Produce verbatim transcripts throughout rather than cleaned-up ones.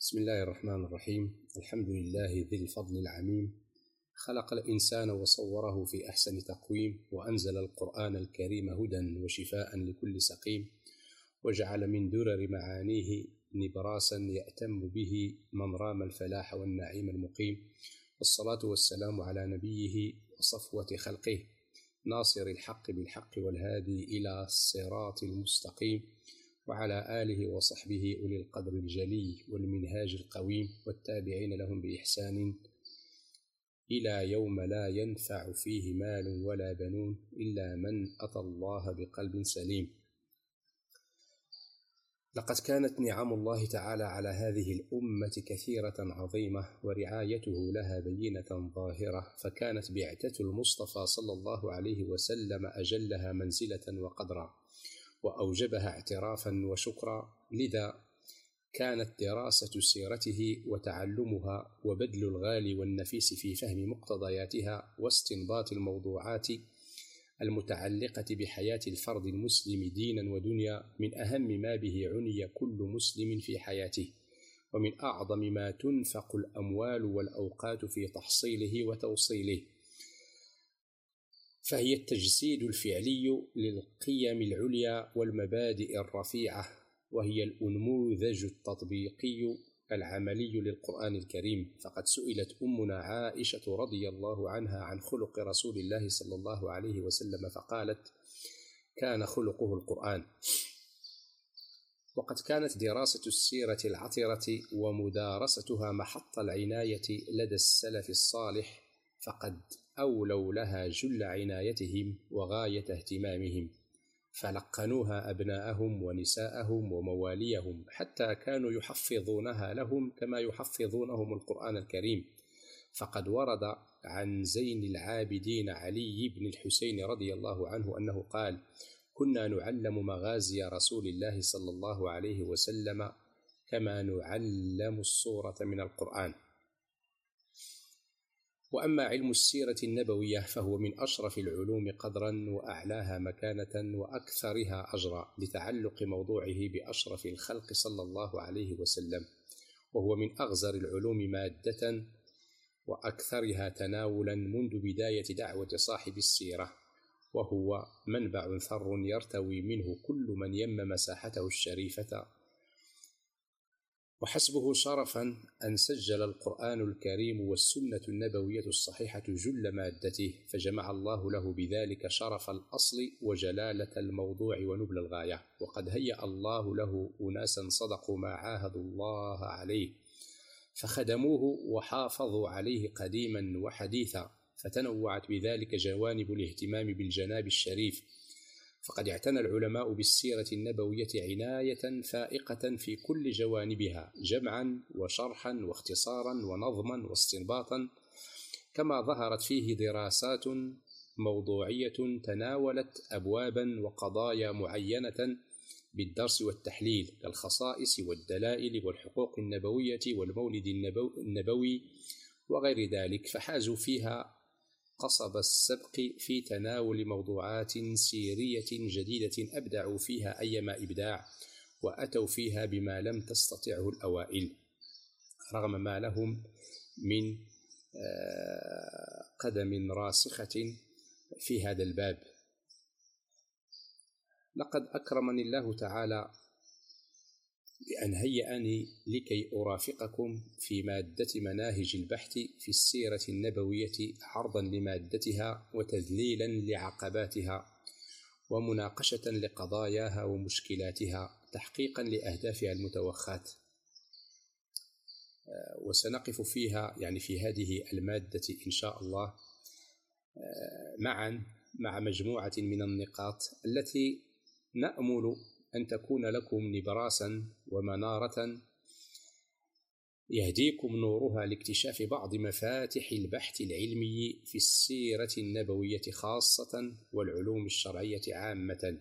بسم الله الرحمن الرحيم. الحمد لله ذي الفضل العميم، خلق الإنسان وصوره في أحسن تقويم، وأنزل القرآن الكريم هدى وشفاء لكل سقيم، وجعل من درر معانيه نبراسا يأتم به من رام الفلاح والنعيم المقيم. والصلاة والسلام على نبيه وصفوة خلقه، ناصر الحق بالحق والهادي إلى الصراط المستقيم، وعلى آله وصحبه أولي القدر الجلي والمنهاج القويم، والتابعين لهم بإحسان إلى يوم لا ينفع فيه مال ولا بنون إلا من أتى الله بقلب سليم. لقد كانت نعم الله تعالى على هذه الأمة كثيرة عظيمة، ورعايته لها بينة ظاهرة، فكانت بعثة المصطفى صلى الله عليه وسلم أجلها منزلة وقدرا، وأوجبها اعترافا وشكرا. لذا كانت دراسة سيرته وتعلمها وبذل الغالي والنفيس في فهم مقتضياتها واستنباط الموضوعات المتعلقة بحياة الفرد المسلم دينا ودنيا من أهم ما به عني كل مسلم في حياته، ومن أعظم ما تنفق الأموال والأوقات في تحصيله وتوصيله، فهي التجسيد الفعلي للقيم العليا والمبادئ الرفيعة، وهي الأنموذج التطبيقي العملي للقرآن الكريم. فقد سئلت أمنا عائشة رضي الله عنها عن خلق رسول الله صلى الله عليه وسلم فقالت: كان خلقه القرآن. وقد كانت دراسة السيرة العطرة ومدارستها محط العناية لدى السلف الصالح، فقد أولوا لها جل عنايتهم وغاية اهتمامهم، فلقنوها أبناءهم ونساءهم ومواليهم، حتى كانوا يحفظونها لهم كما يحفظونهم القرآن الكريم. فقد ورد عن زين العابدين علي بن الحسين رضي الله عنه أنه قال: كنا نعلم مغازي رسول الله صلى الله عليه وسلم كما نعلم السورة من القرآن. وأما علم السيرة النبوية فهو من أشرف العلوم قدرا وأعلاها مكانة وأكثرها أجرا، لتعلق موضوعه بأشرف الخلق صلى الله عليه وسلم، وهو من أغزر العلوم مادة وأكثرها تناولا منذ بداية دعوة صاحب السيرة، وهو منبع ثر يرتوي منه كل من يم مساحته الشريفة. وحسبه شرفا أن سجل القرآن الكريم والسنة النبوية الصحيحة جل مادته، فجمع الله له بذلك شرف الأصل وجلالة الموضوع ونبل الغاية. وقد هيأ الله له أناسا صدقوا ما عاهدوا الله عليه، فخدموه وحافظوا عليه قديما وحديثا، فتنوعت بذلك جوانب الاهتمام بالجناب الشريف. فقد اعتنى العلماء بالسيرة النبوية عناية فائقة في كل جوانبها، جمعا وشرحا واختصارا ونظما واستنباطا، كما ظهرت فيه دراسات موضوعية تناولت أبوابا وقضايا معينة بالدرس والتحليل، كالخصائص والدلائل والحقوق النبوية والمولد النبوي وغير ذلك، فحازوا فيها قصب السبق في تناول موضوعات سيرية جديدة أبدعوا فيها أيما إبداع، وأتوا فيها بما لم تستطعه الأوائل، رغم ما لهم من قدم راسخة في هذا الباب. لقد أكرمني الله تعالى بأن هيأني لكي أرافقكم في مادة مناهج البحث في السيرة النبوية، عرضا لمادتها وتذليلا لعقباتها ومناقشة لقضاياها ومشكلاتها، تحقيقا لأهدافها المتوخاة. وسنقف فيها يعني في هذه المادة إن شاء الله معا مع مجموعة من النقاط التي نأمل أن تكون لكم نبراسا ومنارة يهديكم نورها لاكتشاف بعض مفاتح البحث العلمي في السيرة النبوية خاصة والعلوم الشرعية عامة.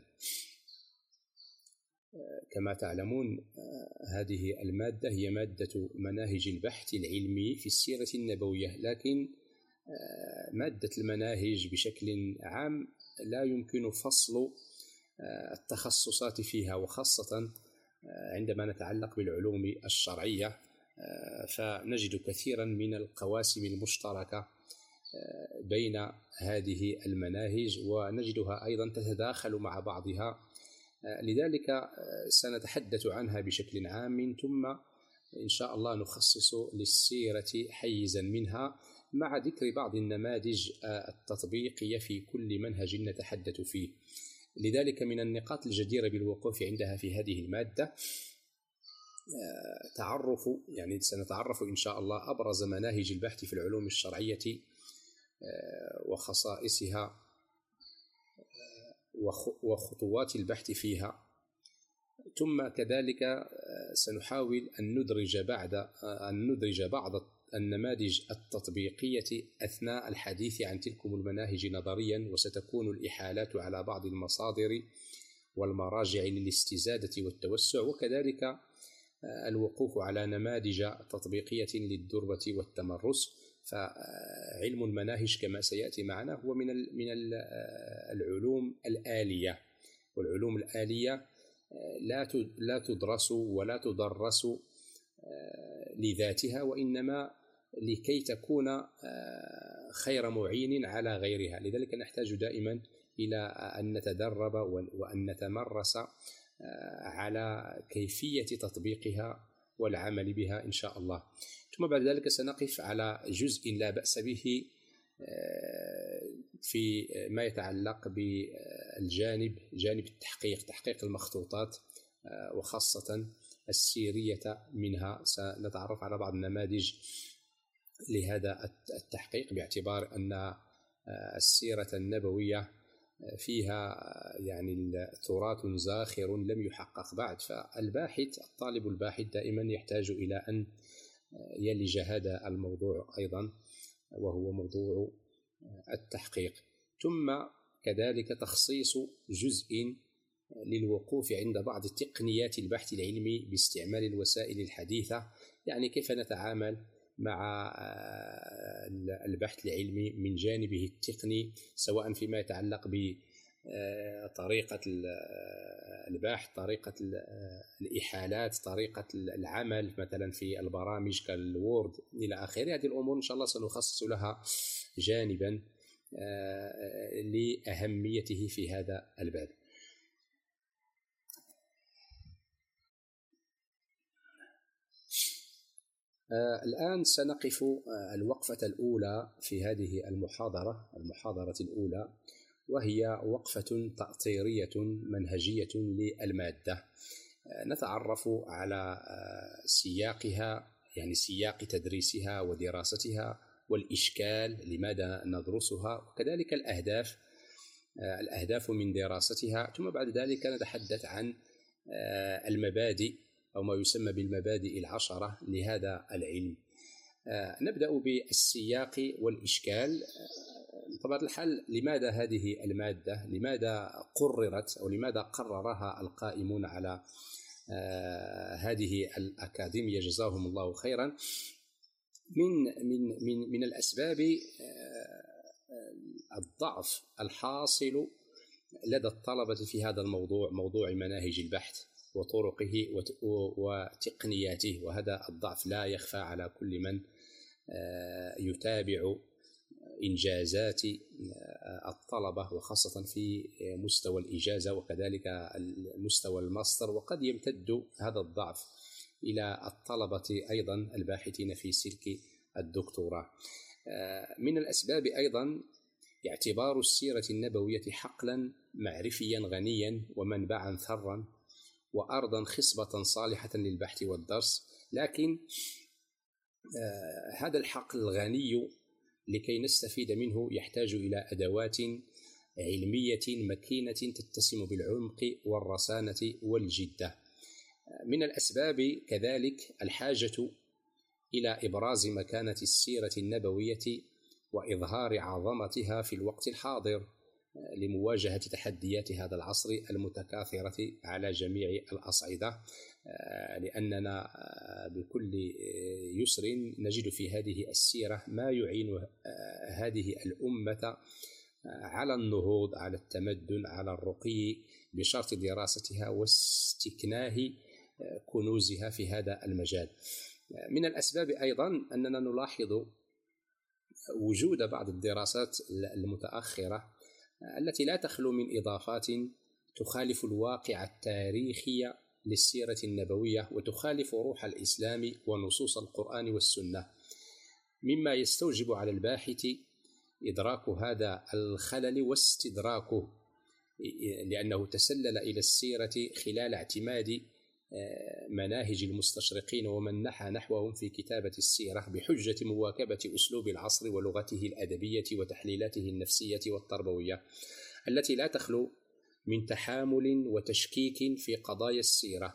كما تعلمون هذه المادة هي مادة مناهج البحث العلمي في السيرة النبوية، لكن مادة المناهج بشكل عام لا يمكن فصل التخصصات فيها، وخاصة عندما نتعلق بالعلوم الشرعية فنجد كثيرا من القواسم المشتركة بين هذه المناهج، ونجدها أيضا تتداخل مع بعضها. لذلك سنتحدث عنها بشكل عام، ثم إن شاء الله نخصص للسيرة حيزا منها مع ذكر بعض النماذج التطبيقية في كل منهج نتحدث فيه. لذلك من النقاط الجديرة بالوقوف عندها في هذه المادة تعرف، يعني سنتعرف إن شاء الله أبرز مناهج البحث في العلوم الشرعية وخصائصها وخطوات البحث فيها، ثم كذلك سنحاول أن ندرج بعد أن ندرج بعض النماذج التطبيقية أثناء الحديث عن تلكم المناهج نظريا، وستكون الإحالات على بعض المصادر والمراجع للاستزادة والتوسع، وكذلك الوقوف على نماذج تطبيقية للدربة والتمرس. فعلم المناهج كما سيأتي معنا هو من من العلوم الآلية، والعلوم الآلية لا لا تدرس ولا تدرس لذاتها، وإنما لكي تكون خير معين على غيرها. لذلك نحتاج دائما إلى أن نتدرب وأن نتمرس على كيفية تطبيقها والعمل بها إن شاء الله. ثم بعد ذلك سنقف على جزء لا بأس به في ما يتعلق بالجانب جانب التحقيق، تحقيق المخطوطات وخاصة السيرية منها. سنتعرف على بعض النماذج لهذا التحقيق، باعتبار أن السيرة النبوية فيها يعني تراث زاخر لم يحقق بعد، فالباحث الطالب الباحث دائما يحتاج إلى أن يلج هذا الموضوع أيضا، وهو موضوع التحقيق. ثم كذلك تخصيص جزء للوقوف عند بعض تقنيات البحث العلمي باستعمال الوسائل الحديثة، يعني كيف نتعامل مع البحث العلمي من جانبه التقني، سواء فيما يتعلق بطريقة البحث، طريقة الإحالات، طريقة العمل مثلا في البرامج كالوورد إلى آخره. هذه الأمور إن شاء الله سنخصص لها جانبا لأهميته في هذا الباب. آه الآن سنقف آه الوقفة الأولى في هذه المحاضرة المحاضرة الأولى، وهي وقفة تأطيرية منهجية للمادة. آه نتعرف على آه سياقها، يعني سياق تدريسها ودراستها والإشكال لماذا ندرسها، وكذلك الأهداف آه الأهداف من دراستها. ثم بعد ذلك نتحدث عن آه المبادئ أو ما يسمى بالمبادئ العشرة لهذا العلم. آه نبدأ بالسياق والإشكال. آه بطبيعة الحال لماذا هذه المادة، لماذا قررت أو لماذا قررها القائمون على آه هذه الأكاديمية جزاهم الله خيرا؟ من من من من الأسباب آه الضعف الحاصل لدى الطلبة في هذا الموضوع، موضوع مناهج البحث وطرقه وتقنياته، وهذا الضعف لا يخفى على كل من يتابع إنجازات الطلبة، وخاصة في مستوى الإجازة وكذلك مستوى الماستر، وقد يمتد هذا الضعف إلى الطلبة أيضا الباحثين في سلك الدكتوراه. من الأسباب أيضا اعتبار السيرة النبوية حقلا معرفيا غنيا ومنبعا ثرا وأرضا خصبة صالحة للبحث والدرس، لكن آه هذا الحقل الغني لكي نستفيد منه يحتاج إلى أدوات علمية مكينة تتسم بالعمق والرصانة والجدة. آه من الأسباب كذلك الحاجة إلى إبراز مكانة السيرة النبوية وإظهار عظمتها في الوقت الحاضر لمواجهة تحديات هذا العصر المتكاثرة على جميع الأصعدة، لأننا بكل يسر نجد في هذه السيرة ما يعين هذه الأمة على النهوض، على التمدن، على الرقي، بشرط دراستها واستكناه كنوزها في هذا المجال. من الأسباب أيضا أننا نلاحظ وجود بعض الدراسات المتأخرة التي لا تخلو من إضافات تخالف الواقع التاريخي للسيرة النبوية وتخالف روح الإسلام ونصوص القرآن والسنة، مما يستوجب على الباحث إدراك هذا الخلل واستدراكه، لأنه تسلل إلى السيرة خلال اعتماد مناهج المستشرقين ومن نحى نحوهم في كتابة السيرة بحجة مواكبة أسلوب العصر ولغته الأدبية وتحليلاته النفسية والتربوية التي لا تخلو من تحامل وتشكيك في قضايا السيرة.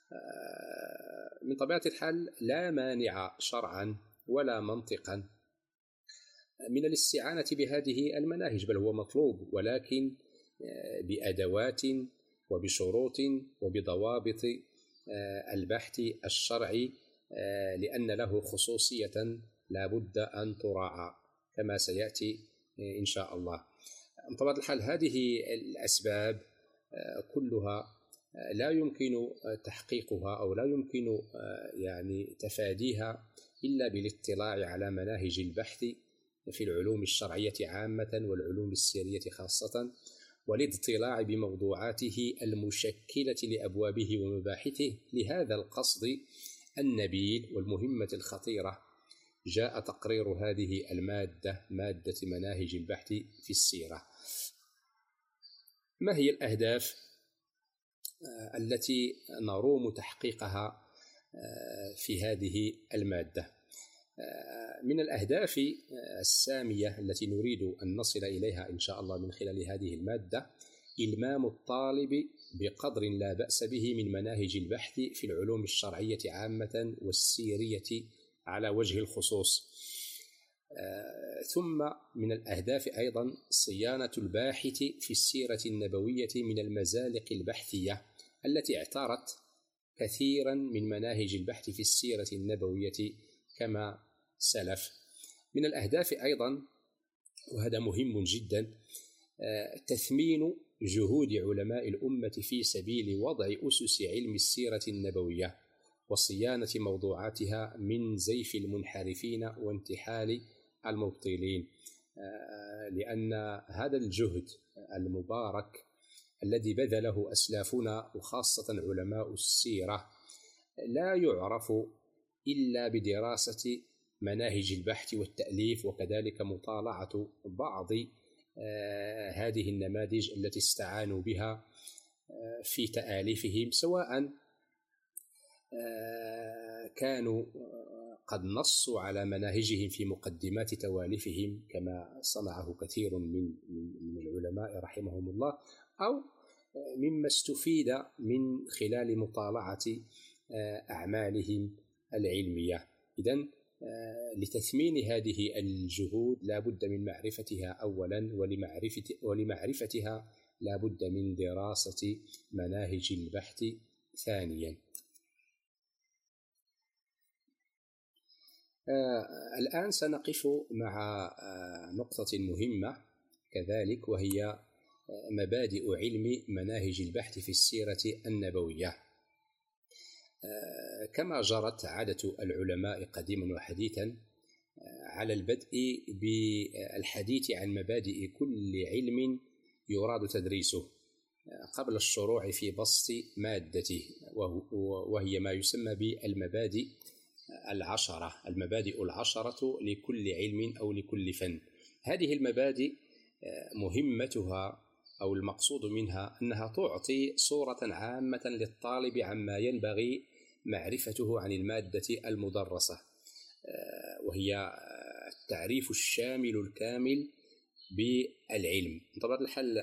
من طبيعة الحال لا مانع شرعا ولا منطقا من الاستعانة بهذه المناهج، بل هو مطلوب، ولكن بأدوات وبشروط وبضوابط البحث الشرعي، لأن له خصوصية لا بد أن تراعى كما سيأتي إن شاء الله. بطبيعة الحال هذه الأسباب كلها لا يمكن تحقيقها أو لا يمكن يعني تفاديها إلا بالاطلاع على مناهج البحث في العلوم الشرعية عامة والعلوم السيرية خاصة، والاطلاع بموضوعاته المشكلة لأبوابه ومباحثه. لهذا القصد النبيل والمهمة الخطيرة جاء تقرير هذه المادة، مادة مناهج البحث في السيرة. ما هي الأهداف التي نروم تحقيقها في هذه المادة؟ من الأهداف السامية التي نريد أن نصل إليها إن شاء الله من خلال هذه المادة إلمام الطالب بقدر لا بأس به من مناهج البحث في العلوم الشرعية عامة والسيرية على وجه الخصوص. ثم من الأهداف أيضا صيانة الباحث في السيرة النبوية من المزالق البحثية التي اعترت كثيرا من مناهج البحث في السيرة النبوية كما سلف. من الأهداف أيضا، وهذا مهم جدا، تثمين جهود علماء الأمة في سبيل وضع أسس علم السيرة النبوية وصيانة موضوعاتها من زيف المنحرفين وانتحال المبطلين، لأن هذا الجهد المبارك الذي بذله أسلافنا وخاصة علماء السيرة لا يعرف إلا بدراسة مناهج البحث والتأليف، وكذلك مطالعة بعض هذه النماذج التي استعانوا بها في تآليفهم، سواء كانوا قد نصوا على مناهجهم في مقدمات تواليفهم كما صنعه كثير من من العلماء رحمهم الله، أو مما استفيد من خلال مطالعة أعمالهم العلمية. إذن لتثمين هذه الجهود لا بد من معرفتها أولا، ولمعرفة ولمعرفتها لا بد من دراسة مناهج البحث ثانيا. آه الآن سنقف مع آه نقطة مهمة كذلك، وهي مبادئ علم مناهج البحث في السيرة النبوية. آه كما جرت عادة العلماء قديما وحديثا آه على البدء بالحديث عن مبادئ كل علم يراد تدريسه آه قبل الشروع في بسط مادته، وهي ما يسمى بالمبادئ العشرة، المبادئ العشرة لكل علم أو لكل فن. هذه المبادئ مهمتها أو المقصود منها أنها تعطي صورة عامة للطالب عما ينبغي معرفته عن المادة المدرسة، وهي التعريف الشامل الكامل بالعلم. بطبيعة الحال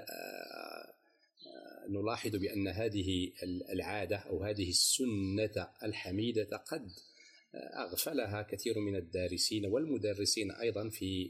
نلاحظ بأن هذه العادة أو هذه السنة الحميدة قد أغفلها كثير من الدارسين والمدرسين أيضا في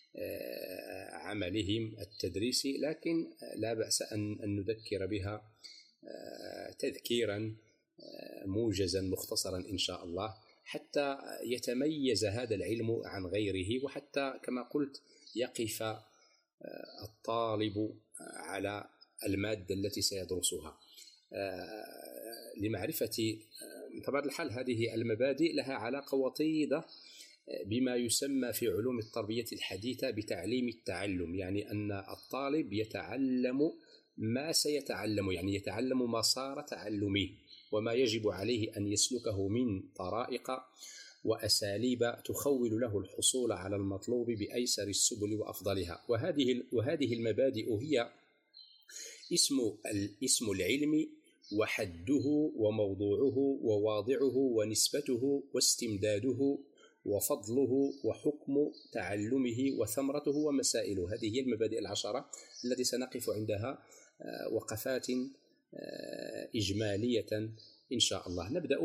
عملهم التدريسي، لكن لا بأس أن نذكر بها تذكيرا موجزا مختصرا إن شاء الله، حتى يتميز هذا العلم عن غيره، وحتى كما قلت يقف الطالب على المادة التي سيدرسها. لمعرفة بطبيعة الحال هذه المبادئ لها علاقة وطيدة بما يسمى في علوم التربية الحديثة بتعليم التعلم، يعني أن الطالب يتعلم ما سيتعلم، يعني يتعلم مسار تعلمه وما يجب عليه أن يسلكه من طرائق وأساليب تخول له الحصول على المطلوب بأيسر السبل وأفضلها. وهذه وهذه المبادئ هي اسم الاسم العلم وحده وموضوعه وواضعه ونسبته واستمداده وفضله وحكم تعلمه وثمرته ومسائله. هذه هي المبادئ العشرة التي سنقف عندها وقفات إجمالية إن شاء الله. نبدأ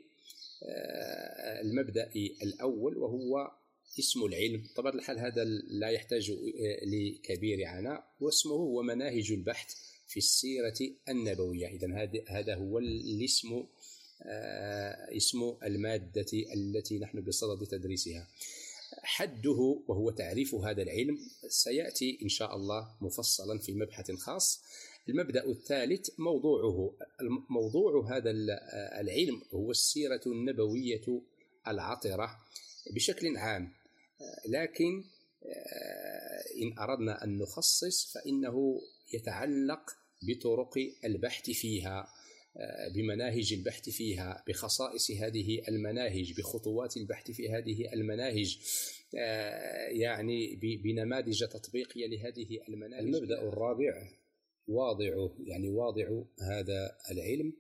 بالمبدأ الأول وهو اسم العلم. طبعا الحال هذا لا يحتاج لكبير عناء، واسمه هو مناهج البحث في السيرة النبوية. إذن هذا هو الاسم، اسم المادة التي نحن بصدد تدريسها. حده وهو تعريف هذا العلم سيأتي إن شاء الله مفصلا في مبحث خاص. المبدأ الثالث موضوعه. موضوع هذا العلم هو السيرة النبوية العطرة بشكل عام، لكن إن أردنا أن نخصص فإنه يتعلق بطرق البحث فيها، بمناهج البحث فيها، بخصائص هذه المناهج، بخطوات البحث في هذه المناهج، يعني بنماذج تطبيقية لهذه المناهج. المبدأ الرابع واضع، يعني واضع هذا العلم.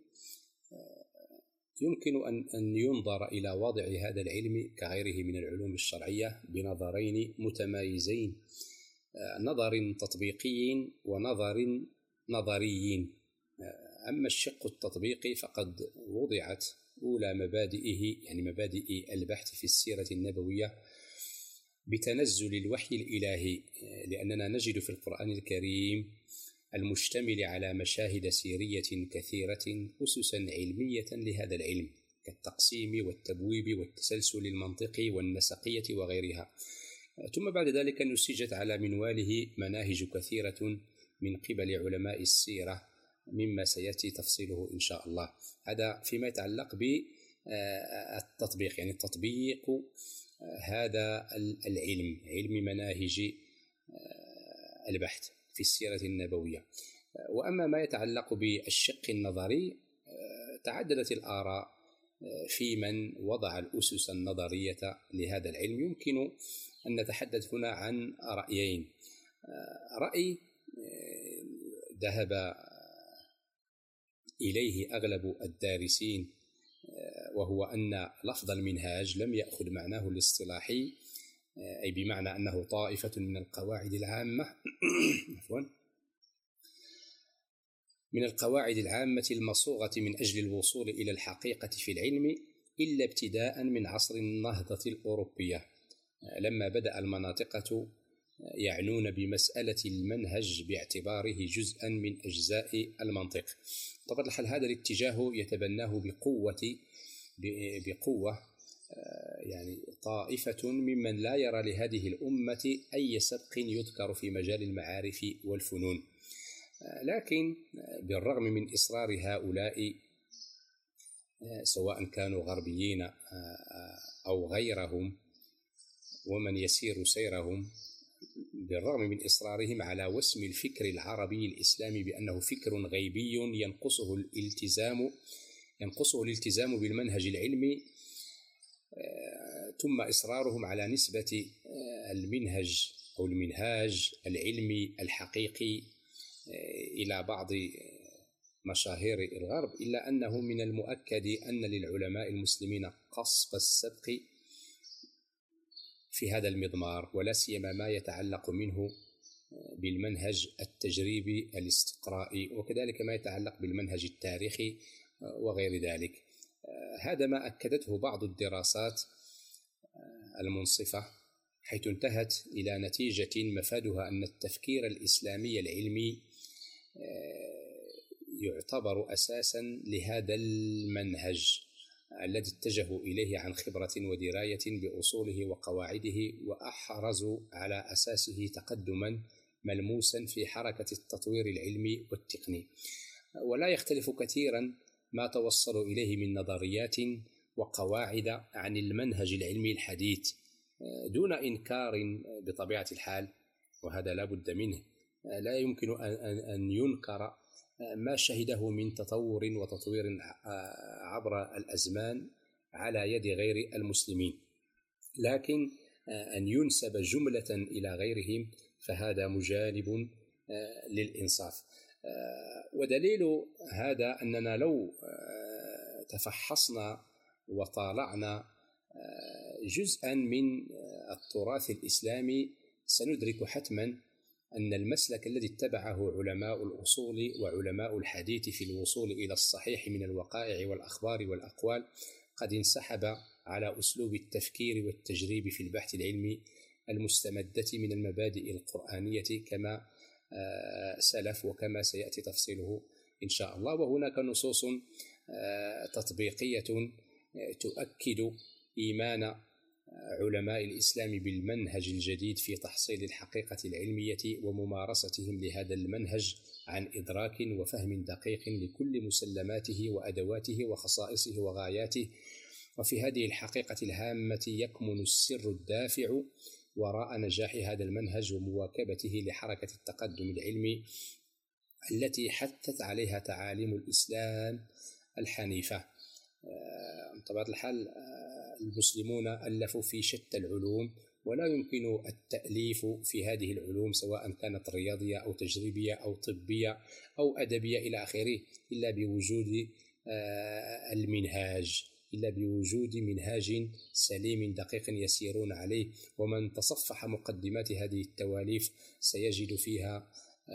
يمكن أن أن ينظر إلى واضع هذا العلم كغيره من العلوم الشرعية بنظرين متمايزين، نظر تطبيقي ونظر نظري. أما الشق التطبيقي فقد وضعت أولى مبادئه، يعني مبادئ البحث في السيرة النبوية، بتنزل الوحي الإلهي، لأننا نجد في القرآن الكريم المشتمل على مشاهد سيرية كثيرة أسسا علمية لهذا العلم، كالتقسيم والتبويب والتسلسل المنطقي والنسقية وغيرها. ثم بعد ذلك نسجت على منواله مناهج كثيرة من قبل علماء السيرة، مما سيأتي تفصيله إن شاء الله. هذا فيما يتعلق بالتطبيق، يعني تطبيق هذا العلم، علم مناهج البحث في السيرة النبوية. وأما ما يتعلق بالشق النظري، تعددت الآراء في من وضع الأسس النظرية لهذا العلم. يمكن أن نتحدث هنا عن رأيين. رأي ذهب إليه أغلب الدارسين، وهو أن لفظ المنهاج لم يأخذ معناه الاصطلاحي، أي بمعنى أنه طائفة من القواعد العامة عفوا من القواعد العامة المصوغة من أجل الوصول إلى الحقيقة في العلم، إلا ابتداء من عصر النهضة الأوروبية، لما بدأ المناطقة يعنون بمسألة المنهج باعتباره جزءا من أجزاء المنطق. طبعا الحال هذا الاتجاه يتبناه بقوة بقوة يعني طائفة ممن لا يرى لهذه الأمة أي سبق يذكر في مجال المعارف والفنون. لكن بالرغم من إصرار هؤلاء، سواء كانوا غربيين أو غيرهم ومن يسير سيرهم، بالرغم من إصرارهم على وسم الفكر العربي الإسلامي بأنه فكر غيبي ينقصه الالتزام ينقصه الالتزام بالمنهج العلمي، ثم إصرارهم على نسبة المنهج أو المنهاج العلمي الحقيقي إلى بعض مشاهير الغرب، إلا أنه من المؤكد أن للعلماء المسلمين قصب السبق في هذا المضمار، ولا سيما ما يتعلق منه بالمنهج التجريبي الاستقرائي، وكذلك ما يتعلق بالمنهج التاريخي وغير ذلك. هذا ما أكدته بعض الدراسات المنصفة، حيث انتهت إلى نتيجة مفادها أن التفكير الإسلامي العلمي يعتبر أساسا لهذا المنهج الذي اتجهوا إليه عن خبرة ودراية بأصوله وقواعده، وأحرزوا على أساسه تقدما ملموسا في حركة التطوير العلمي والتقني. ولا يختلف كثيرا ما توصلوا إليه من نظريات وقواعد عن المنهج العلمي الحديث دون إنكار بطبيعة الحال، وهذا لا بد منه. لا يمكن أن ينكر ما شهده من تطور وتطوير عبر الأزمان على يد غير المسلمين، لكن أن ينسب جملة إلى غيرهم فهذا مجانب للإنصاف. ودليل هذا أننا لو تفحصنا وطالعنا جزءا من التراث الإسلامي سندرك حتما أن المسلك الذي اتبعه علماء الأصول وعلماء الحديث في الوصول إلى الصحيح من الوقائع والأخبار والأقوال قد انسحب على أسلوب التفكير والتجريب في البحث العلمي المستمدة من المبادئ القرآنية كما سلف وكما سيأتي تفصيله إن شاء الله. وهناك نصوص تطبيقية تؤكد إيمان علماء الإسلام بالمنهج الجديد في تحصيل الحقيقة العلمية وممارستهم لهذا المنهج عن إدراك وفهم دقيق لكل مسلماته وأدواته وخصائصه وغاياته. وفي هذه الحقيقة الهامة يكمن السر الدافع وراء نجاح هذا المنهج ومواكبته لحركة التقدم العلمي التي حثت عليها تعاليم الإسلام الحنيفة. بطبيعة الحال المسلمون ألفوا في شتى العلوم، ولا يمكن التأليف في هذه العلوم سواء كانت رياضية أو تجريبية أو طبية أو أدبية إلى آخره إلا بوجود المنهاج إلا بوجود منهاج سليم دقيق يسيرون عليه. ومن تصفح مقدمات هذه التواليف سيجد فيها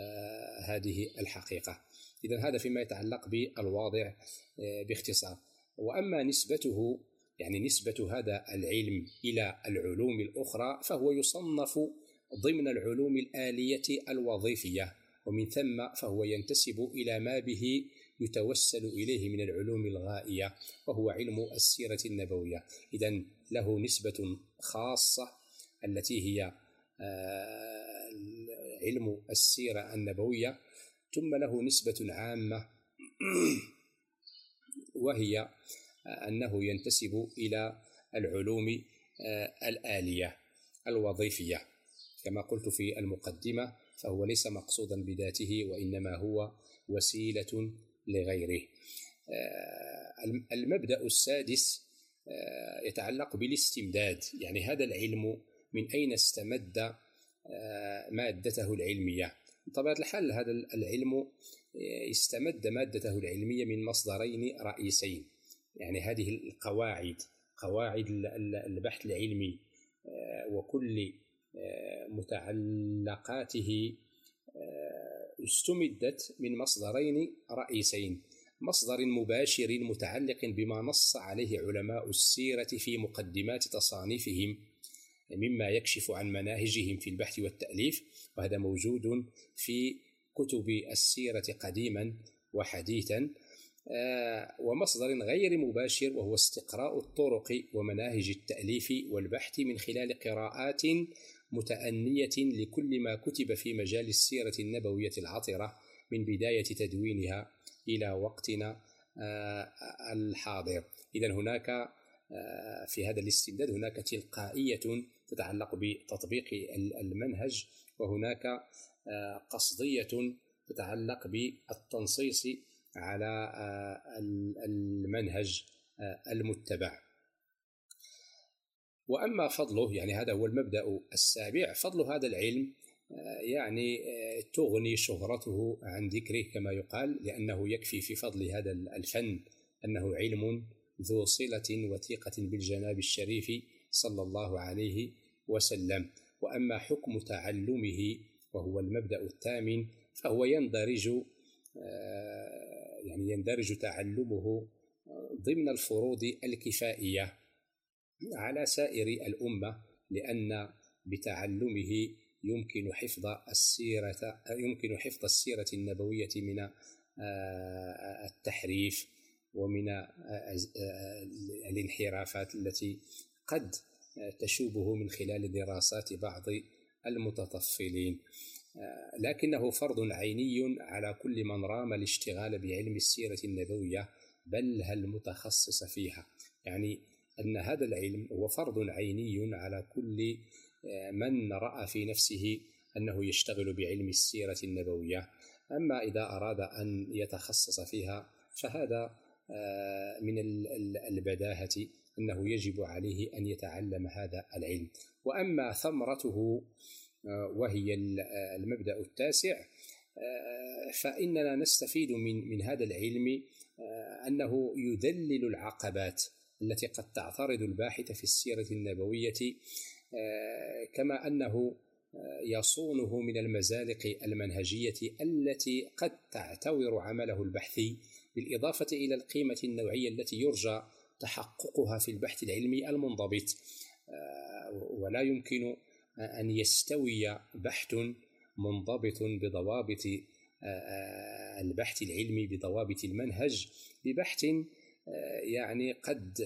هذه الحقيقة. إذن هذا فيما يتعلق بالواضع باختصار. وأما نسبته، يعني نسبة هذا العلم إلى العلوم الأخرى، فهو يصنف ضمن العلوم الآلية الوظيفية، ومن ثم فهو ينتسب إلى ما به يتوسل إليه من العلوم الغائية وهو علم السيرة النبوية. إذن له نسبة خاصة التي هي علم السيرة النبوية، ثم له نسبة عامة وهي أنه ينتسب إلى العلوم الآلية الوظيفية. كما قلت في المقدمة فهو ليس مقصودا بذاته وإنما هو وسيلة لغيره. المبدأ السادس يتعلق بالاستمداد، يعني هذا العلم من أين استمد مادته العلمية. بطبيعة الحال هذا العلم استمد مادته العلمية من مصدرين رئيسين، يعني هذه القواعد قواعد البحث العلمي وكل متعلقاته استمدت من مصدرين رئيسين: مصدر مباشر متعلق بما نص عليه علماء السيرة في مقدمات تصانيفهم مما يكشف عن مناهجهم في البحث والتأليف، وهذا موجود في كتب السيرة قديما وحديثا. ومصدر غير مباشر وهو استقراء الطرق ومناهج التأليف والبحث من خلال قراءات متأنية لكل ما كتب في مجال السيرة النبوية العطرة من بداية تدوينها إلى وقتنا الحاضر. إذن هناك في هذا الاستمداد هناك تلقائية تتعلق بتطبيق المنهج، وهناك قصدية تتعلق بالتنصيص على المنهج المتبع. وأما فضله، يعني هذا هو المبدأ السابع، فضل هذا العلم يعني تغني شهرته عن ذكره كما يقال، لأنه يكفي في فضل هذا الفن أنه علم ذو صلة وثيقة بالجناب الشريف صلى الله عليه وسلم. وأما حكم تعلمه وهو المبدأ الثامن فهو يندرج يعني يندرج تعلمه ضمن الفروض الكفائية على سائر الأمة، لأن بتعلمه يمكن حفظ السيرة يمكن حفظ السيرة النبوية من التحريف ومن الانحرافات التي قد تشوبه من خلال دراسات بعض المتطفلين. لكنه فرض عيني على كل من رام الاشتغال بعلم السيرة النبوية بل هل متخصص فيها، يعني أن هذا العلم هو فرض عيني على كل من رأى في نفسه أنه يشتغل بعلم السيرة النبوية. أما إذا أراد أن يتخصص فيها فهذا من البداهة أنه يجب عليه أن يتعلم هذا العلم. وأما ثمرته وهي المبدأ التاسع، فإننا نستفيد من من هذا العلم أنه يذلل العقبات التي قد تعترض الباحث في السيرة النبوية، كما أنه يصونه من المزالق المنهجية التي قد تعتور عمله البحثي، بالإضافة إلى القيمة النوعية التي يرجى تحققها في البحث العلمي المنضبط. ولا يمكن أن يستوي بحث منضبط بضوابط البحث العلمي بضوابط المنهج ببحث يعني قد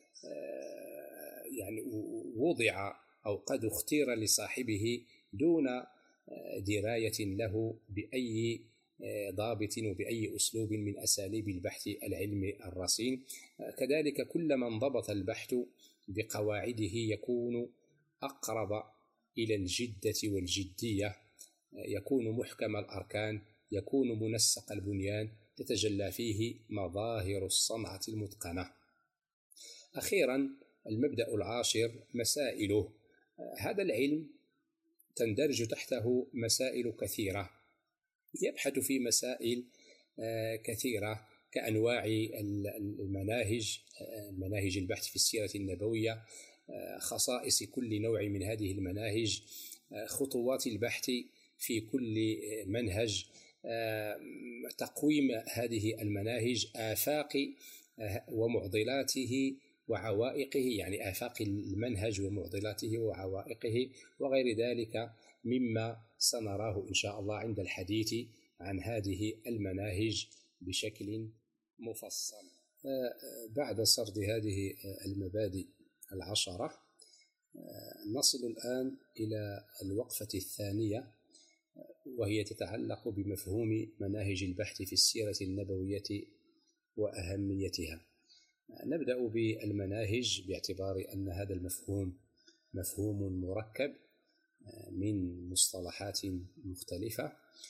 يعني وضع أو قد اختير لصاحبه دون دراية له بأي ضابط وبأي أسلوب من أساليب البحث العلمي الرصين. كذلك كلما انضبط البحث بقواعده يكون أقرب إلى الجدة والجدية، يكون محكم الأركان، يكون منسق البنيان، تتجلى فيه مظاهر الصنعة المتقنة. أخيرا المبدأ العاشر مسائله. هذا العلم تندرج تحته مسائل كثيرة، يبحث في مسائل كثيرة كأنواع المناهج، مناهج البحث في السيرة النبوية، خصائص كل نوع من هذه المناهج، خطوات البحث في كل منهج، تقويم هذه المناهج، آفاق ومعضلاته وعوائقه، يعني آفاق المنهج ومعضلاته وعوائقه وغير ذلك مما سنراه إن شاء الله عند الحديث عن هذه المناهج بشكل مفصل. بعد سرد هذه المبادئ العشرة نصل الآن إلى الوقفة الثانية، وهي تتعلق بمفهوم مناهج البحث في السيرة النبوية وأهميتها. نبدأ بالمناهج باعتبار أن هذا المفهوم مفهوم مركب من مصطلحات مختلفة.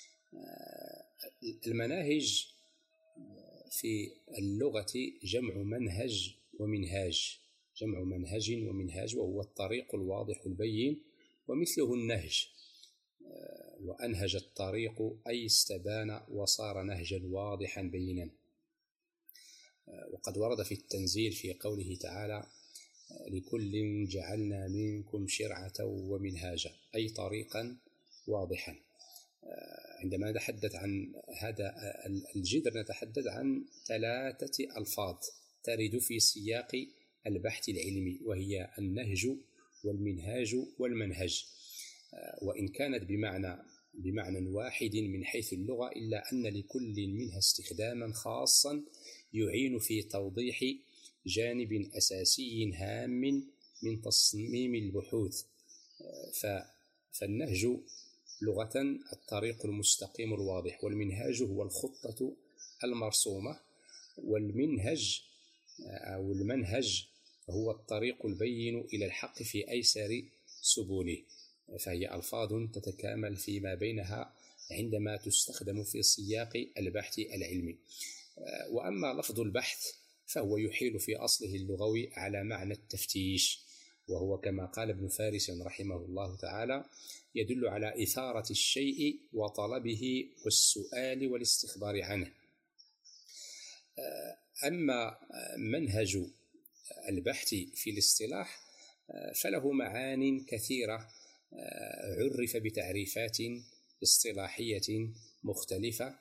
المناهج في اللغة جمع منهج ومنهاج، جمع منهج ومنهاج، وهو الطريق الواضح البين، ومثله النهج، وأنهج الطريق أي استبان وصار نهجا واضحا بينا. وقد ورد في التنزيل في قوله تعالى لكل جعلنا منكم شرعة ومنهاجا، أي طريقا واضحا. عندما نتحدث عن هذا الجذر نتحدث عن ثلاثة ألفاظ ترد في سياق البحث العلمي، وهي النهج والمنهاج والمنهج، وإن كانت بمعنى بمعنى واحد من حيث اللغة، إلا أن لكل منها استخداما خاصا يعين في توضيح جانب أساسي هام من تصميم البحوث. فالنهج لغة الطريق المستقيم الواضح، والمنهاج هو الخطة المرسومة، والمنهج أو المنهج هو الطريق البين إلى الحق في أيسر سبله. فهي ألفاظ تتكامل فيما بينها عندما تستخدم في سياق البحث العلمي. وأما لفظ البحث فهو يحيل في أصله اللغوي على معنى التفتيش، وهو كما قال ابن فارس رحمه الله تعالى يدل على إثارة الشيء وطلبه والسؤال والاستخبار عنه. أما منهج البحث في الاصطلاح فله معان كثيرة عرف بتعريفات اصطلاحية مختلفة،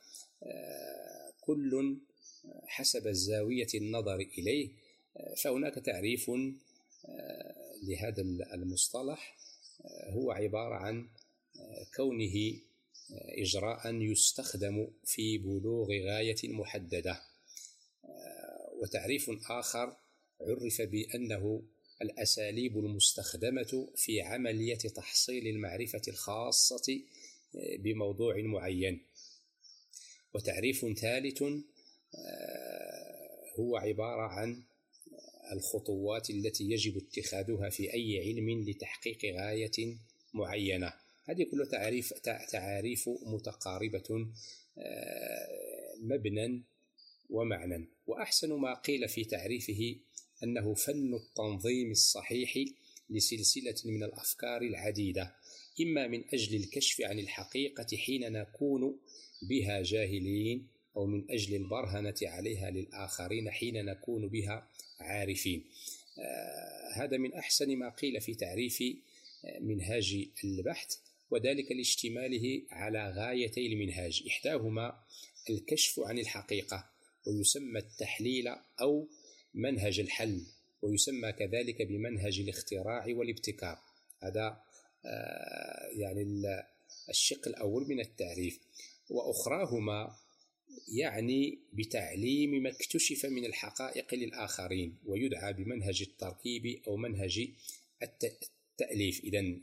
كل حسب الزاوية النظر إليه. فهناك تعريف لهذا المصطلح هو عبارة عن كونه إجراء يستخدم في بلوغ غاية محددة. وتعريف آخر عرف بأنه الأساليب المستخدمة في عملية تحصيل المعرفة الخاصة بموضوع معين. وتعريف ثالث هو عبارة عن الخطوات التي يجب اتخاذها في أي علم لتحقيق غاية معينة. هذه كلها تعريف تعاريف متقاربة مبنى ومعنى. وأحسن ما قيل في تعريفه أنه فن التنظيم الصحيح لسلسلة من الأفكار العديدة، إما من أجل الكشف عن الحقيقة حين نكون بها جاهلين، أو من أجل البرهنة عليها للآخرين حين نكون بها عارفين. آه هذا من أحسن ما قيل في تعريف منهاج البحث، وذلك لاشتماله على غايتي المنهاج، إحداهما الكشف عن الحقيقة ويسمى التحليل أو منهج الحل، ويسمى كذلك بمنهج الاختراع والابتكار. هذا آه يعني الشق الأول من التعريف. وأخراهما يعني بتعليم ما اكتشف من الحقائق للآخرين، ويدعى بمنهج التركيب أو منهج التأليف. إذن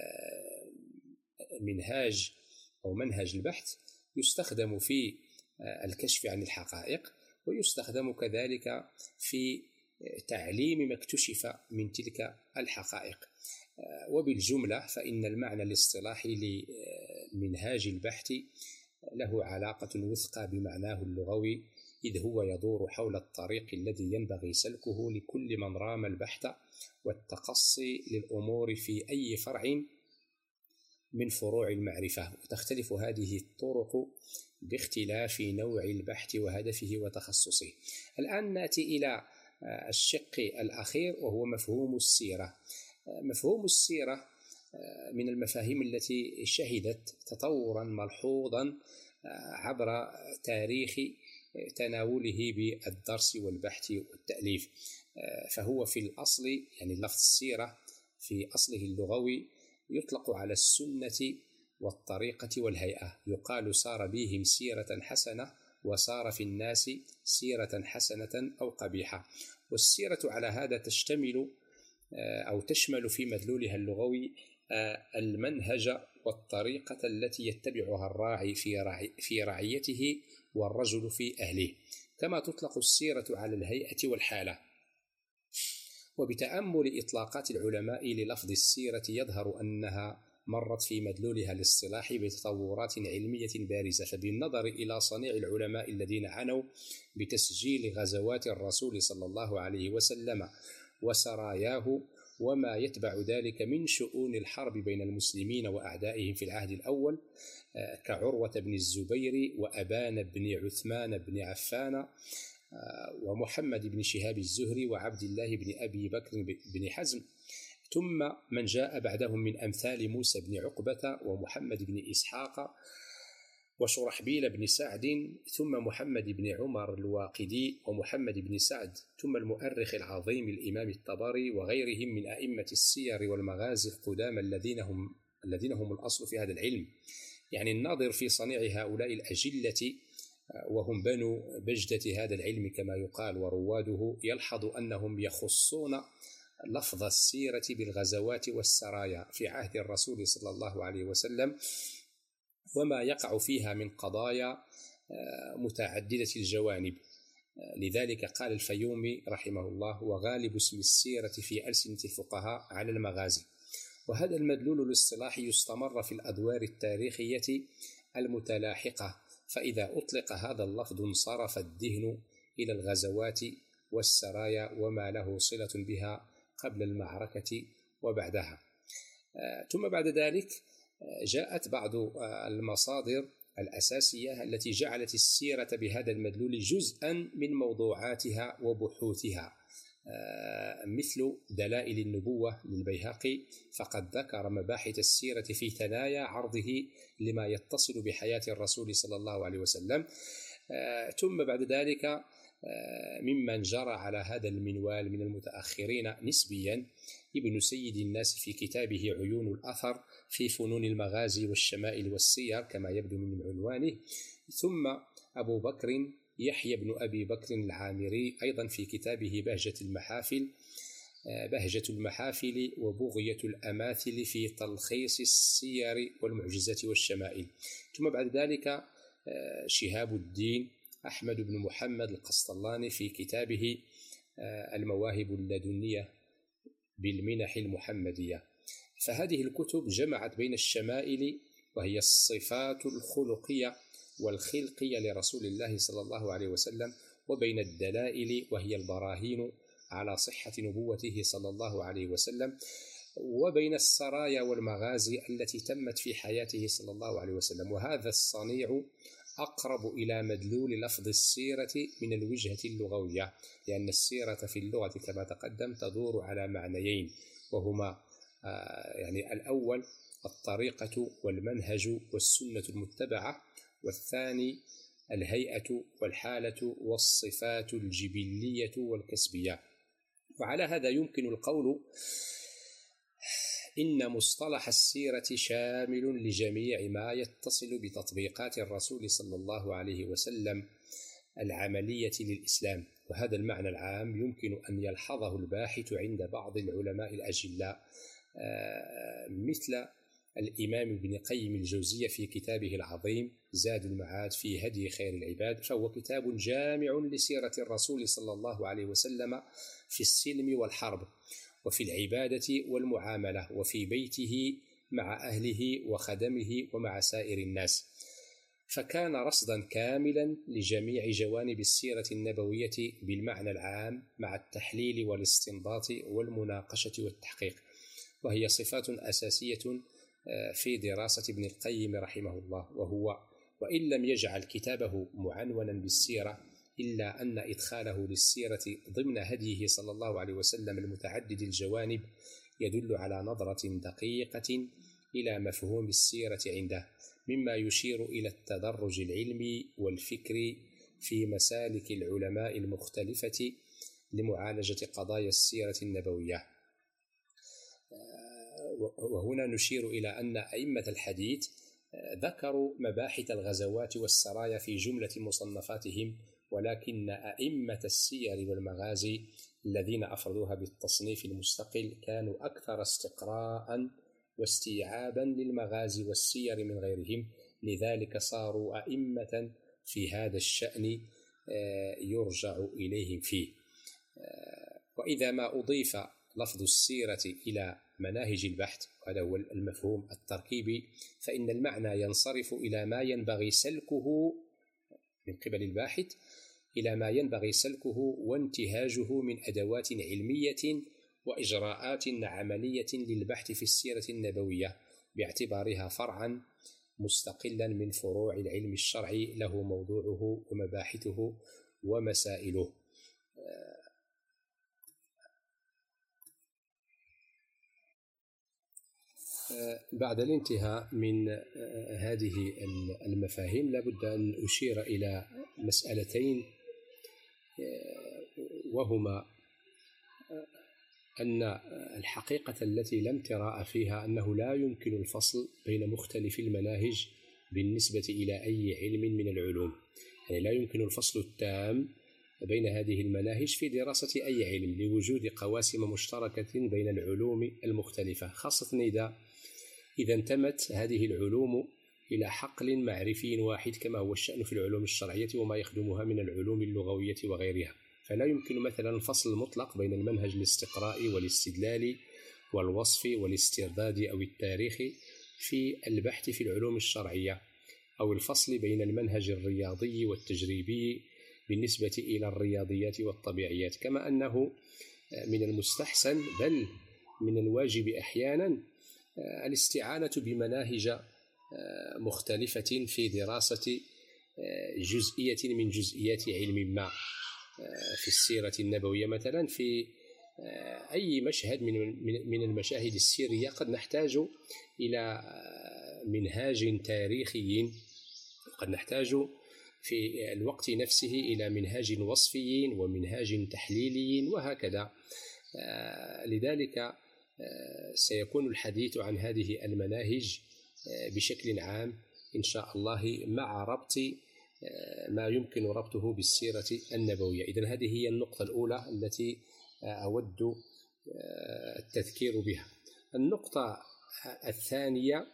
منهاج أو منهج البحث يستخدم في الكشف عن الحقائق، ويستخدم كذلك في تعليم ما اكتشف من تلك الحقائق. وبالجملة فإن المعنى الاصطلاحي لمنهاج البحث له علاقة وثقى بمعناه اللغوي، إذ هو يدور حول الطريق الذي ينبغي سلكه لكل من رام البحث والتقصي للأمور في أي فرع من فروع المعرفة. وتختلف هذه الطرق باختلاف نوع البحث وهدفه وتخصصه. الآن نأتي إلى الشق الأخير وهو مفهوم السيرة. مفهوم السيرة من المفاهيم التي شهدت تطورا ملحوظا عبر تاريخ تناوله بالدرس والبحث والتأليف. فهو في الأصل يعني لفظ السيرة في أصله اللغوي يطلق على السنة والطريقة والهيئة. يقال سار بهم سيرة حسنة، وسار في الناس سيرة حسنة أو قبيحة. والسيرة على هذا تشتمل أو تشمل في مدلولها اللغوي المنهج والطريقة التي يتبعها الراعي في, رعي في رعيته والرجل في أهله، كما تطلق السيرة على الهيئة والحالة. وبتأمل إطلاقات العلماء للفظ السيرة يظهر أنها مرت في مدلولها الاصطلاحي بتطورات علمية بارزة. فبالنظر إلى صنيع العلماء الذين عنوا بتسجيل غزوات الرسول صلى الله عليه وسلم وسراياه وما يتبع ذلك من شؤون الحرب بين المسلمين وأعدائهم في العهد الأول، كعروة بن الزبير وأبان بن عثمان بن عفان ومحمد بن شهاب الزهري وعبد الله بن أبي بكر بن حزم، ثم من جاء بعدهم من أمثال موسى بن عقبة ومحمد بن إسحاق وشرحبيل بن سعد، ثم محمد بن عمر الواقدي ومحمد بن سعد، ثم المؤرخ العظيم الإمام الطبري وغيرهم من أئمة السير والمغازي القدامى الذين هم الذين هم الأصل في هذا العلم. يعني الناظر في صنيع هؤلاء الأجلة وهم بنو بجدة هذا العلم كما يقال ورواده، يلحظ أنهم يخصون لفظ السيرة بالغزوات والسرايا في عهد الرسول صلى الله عليه وسلم، وما يقع فيها من قضايا متعددة الجوانب. لذلك قال الفيومي رحمه الله: وغالب اسم السيرة في ألسنة الفقهاء على المغازي. وهذا المدلول الاصطلاحي يستمر في الأدوار التاريخية المتلاحقة، فإذا أطلق هذا اللفظ انصرف الذهن إلى الغزوات والسرايا وما له صلة بها قبل المعركة وبعدها. ثم بعد ذلك جاءت بعض المصادر الأساسية التي جعلت السيرة بهذا المدلول جزءا من موضوعاتها وبحوثها، مثل دلائل النبوة للبيهقي، فقد ذكر مباحث السيرة في ثنايا عرضه لما يتصل بحياة الرسول صلى الله عليه وسلم. ثم بعد ذلك ممن جرى على هذا المنوال من المتأخرين نسبيا ابن سيد الناس في كتابه عيون الأثر في فنون المغازي والشمائل والسير كما يبدو من عنوانه، ثم أبو بكر يحيى بن أبي بكر العامري أيضا في كتابه بهجة المحافل، بهجة المحافل وبغية الأماثل في تلخيص السير والمعجزات والشمائل. ثم بعد ذلك شهاب الدين أحمد بن محمد القسطلاني في كتابه المواهب اللدنية بالمنح المحمدية. فهذه الكتب جمعت بين الشمائل وهي الصفات الخلقية والخلقية لرسول الله صلى الله عليه وسلم، وبين الدلائل وهي البراهين على صحة نبوته صلى الله عليه وسلم، وبين السرايا والمغازي التي تمت في حياته صلى الله عليه وسلم. وهذا الصنيع أقرب إلى مدلول لفظ السيرة من الوجهة اللغوية، لأن السيرة في اللغة كما تقدم تدور على معنيين، وهما يعني الأول الطريقة والمنهج والسنة المتبعة، والثاني الهيئة والحالة والصفات الجبلية والكسبية. وعلى هذا يمكن القول إن مصطلح السيرة شامل لجميع ما يتصل بتطبيقات الرسول صلى الله عليه وسلم العملية للإسلام. وهذا المعنى العام يمكن أن يلحظه الباحث عند بعض العلماء الأجلاء مثل الإمام ابن قيم الجوزية في كتابه العظيم زاد المعاد في هدي خير العباد، فهو كتاب جامع لسيرة الرسول صلى الله عليه وسلم في السلم والحرب، وفي العبادة والمعاملة، وفي بيته مع أهله وخدمه ومع سائر الناس. فكان رصدا كاملا لجميع جوانب السيرة النبوية بالمعنى العام مع التحليل والاستنباط والمناقشة والتحقيق، وهي صفات أساسية في دراسة ابن القيم رحمه الله. وهو وإن لم يجعل كتابه معنونا بالسيرة، إلا أن إدخاله للسيرة ضمن هديه صلى الله عليه وسلم المتعدد الجوانب يدل على نظرة دقيقة إلى مفهوم السيرة عنده، مما يشير إلى التدرج العلمي والفكري في مسالك العلماء المختلفة لمعالجة قضايا السيرة النبوية. وهنا نشير إلى أن أئمة الحديث ذكروا مباحث الغزوات والسرايا في جملة مصنفاتهم، ولكن أئمة السير والمغازي الذين أفردوها بالتصنيف المستقل كانوا أكثر استقراء واستيعابا للمغازي والسير من غيرهم، لذلك صاروا أئمة في هذا الشأن يرجع إليهم فيه. وإذا ما أضيف لفظ السيرة إلى مناهج البحث، وهذا هو المفهوم التركيبي، فإن المعنى ينصرف إلى ما ينبغي سلكه من قبل الباحث، إلى ما ينبغي سلكه وانتهاجه من أدوات علمية وإجراءات عملية للبحث في السيرة النبوية، باعتبارها فرعا مستقلا من فروع العلم الشرعي له موضوعه ومباحثه ومسائله. بعد الانتهاء من هذه المفاهيم لابد أن أشير إلى مسألتين، وهما أن الحقيقة التي لم تراء فيها أنه لا يمكن الفصل بين مختلف المناهج بالنسبة إلى أي علم من العلوم، يعني لا يمكن الفصل التام بين هذه المناهج في دراسة أي علم لوجود قواسم مشتركة بين العلوم المختلفة، خاصة إذا إذا انتمت هذه العلوم إلى حقل معرفي واحد كما هو الشأن في العلوم الشرعية وما يخدمها من العلوم اللغوية وغيرها. فلا يمكن مثلا الفصل المطلق بين المنهج الاستقرائي والاستدلال والوصف والاسترداد أو التاريخ في البحث في العلوم الشرعية، أو الفصل بين المنهج الرياضي والتجريبي بالنسبة إلى الرياضيات والطبيعيات، كما أنه من المستحسن بل من الواجب أحيانا الاستعانة بمناهج مختلفة في دراسة جزئية من جزئيات علم ما في السيرة النبوية. مثلا في أي مشهد من من المشاهد السيرية قد نحتاج إلى منهاج تاريخي، وقد نحتاج في الوقت نفسه إلى منهاج وصفي ومنهاج تحليلي وهكذا. لذلك سيكون الحديث عن هذه المناهج بشكل عام إن شاء الله مع ربط ما يمكن ربطه بالسيرة النبوية. إذن هذه هي النقطة الأولى التي أود التذكير بها. النقطة الثانية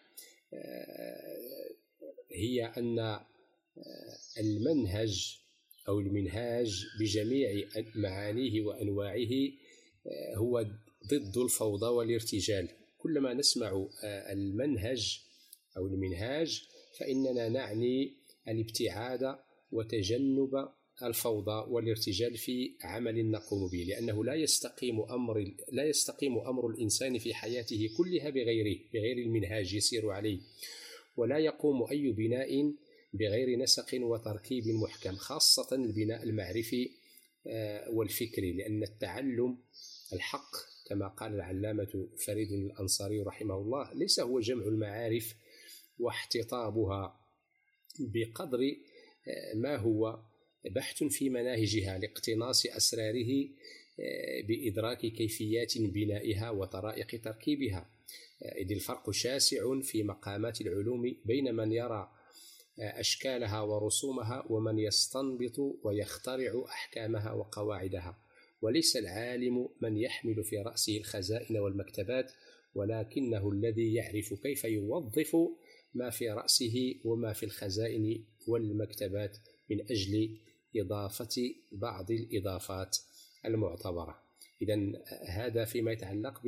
هي أن المنهج أو المنهاج بجميع معانيه وأنواعه هو ضد الفوضى والارتجال. كلما نسمع المنهج أو المنهاج فإننا نعني الابتعاد وتجنب الفوضى والارتجال في عمل نقوم به، لأنه لا يستقيم أمر لا يستقيم أمر الإنسان في حياته كلها بغيره بغير المنهاج يسير عليه، ولا يقوم أي بناء بغير نسق وتركيب محكم، خاصة البناء المعرفي والفكري، لأن التعلم الحق كما قال العلامة فريد الأنصاري رحمه الله ليس هو جمع المعارف واحتطابها بقدر ما هو بحث في مناهجها لاقتناص أسراره بإدراك كيفيات بنائها وطرائق تركيبها، إذ الفرق شاسع في مقامات العلوم بين من يرى أشكالها ورسومها ومن يستنبط ويخترع أحكامها وقواعدها. وليس العالم من يحمل في رأسه الخزائن والمكتبات، ولكنه الذي يعرف كيف يوظف ما في رأسه وما في الخزائن والمكتبات من أجل إضافة بعض الإضافات المعتبرة. إذن هذا فيما يتعلق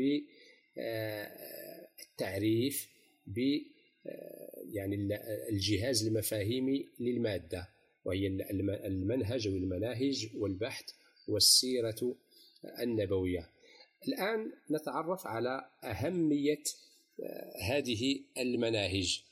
بالتعريف ب يعني الجهاز المفاهيمي للمادة، وهي المنهج أو المناهج والبحث والسيرة النبوية. الآن نتعرف على أهمية هذه المناهج.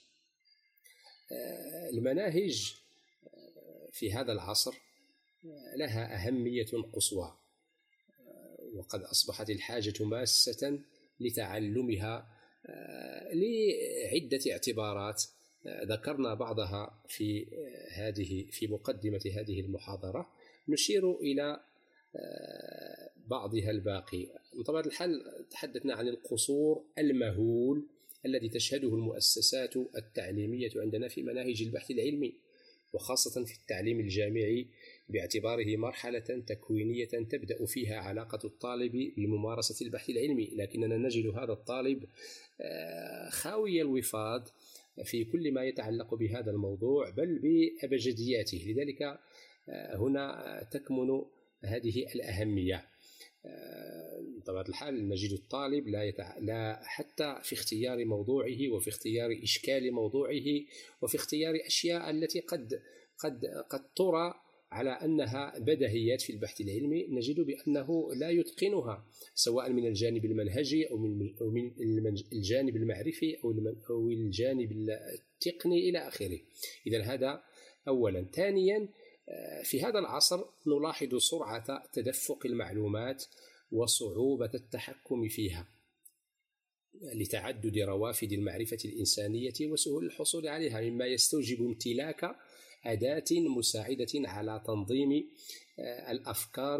المناهج في هذا العصر لها أهمية قصوى، وقد أصبحت الحاجة ماسة لتعلمها لعدة اعتبارات ذكرنا بعضها في هذه في مقدمة هذه المحاضرة، نشير إلى بعضها الباقي. بطبيعة الحال تحدثنا عن القصور المهول الذي تشهده المؤسسات التعليمية عندنا في مناهج البحث العلمي، وخاصة في التعليم الجامعي، باعتباره مرحلة تكوينية تبدأ فيها علاقة الطالب بممارسة البحث العلمي، لكننا نجد هذا الطالب خاوي الوفاض في كل ما يتعلق بهذا الموضوع بل بأبجدياته. لذلك هنا تكمن هذه الأهمية. بطبيعة الحال نجد الطالب لا, يتع... لا حتى في اختيار موضوعه وفي اختيار إشكال موضوعه وفي اختيار أشياء التي قد قد قد ترى على أنها بديهيات في البحث العلمي، نجد بأنه لا يتقنها، سواء من الجانب المنهجي أو من, أو من الجانب المعرفي أو الجانب التقني إلى آخره. إذن هذا أولا. ثانيا، في هذا العصر نلاحظ سرعة تدفق المعلومات وصعوبة التحكم فيها لتعدد روافد المعرفة الإنسانية وسهول الحصول عليها، مما يستوجب امتلاك أداة مساعدة على تنظيم الأفكار